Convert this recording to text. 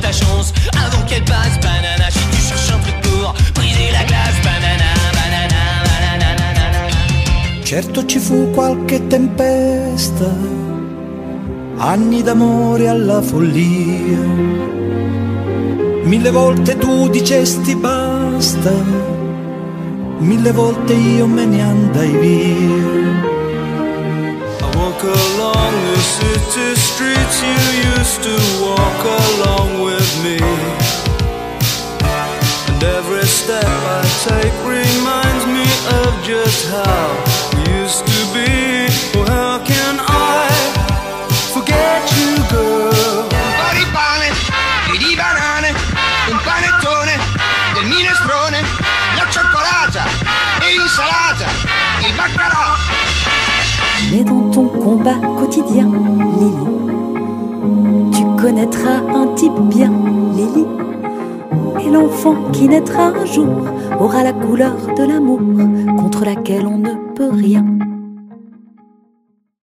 ta chance avant qu'elle passe. Banana, si tu cherches un truc pour briser la glace. Banana, banana, banana, banana. Certo ci fu qualche tempesta, anni d'amore alla follia. 1000 volte tu dicesti basta, 1000 volte io me ne andai via. I walk along the city streets you used to walk along with me, and every step I take reminds me of just how we used to be. Oh, how can I forget you, girl? Un po' di pane e di banane, un panettone del minestrone, la cioccolata e l'insalata, il baccalà. Mais dans ton combat quotidien, Lily, tu connaîtras un type bien, Lily. Et l'enfant qui naîtra un jour aura la couleur de l'amour contre laquelle on ne peut rien.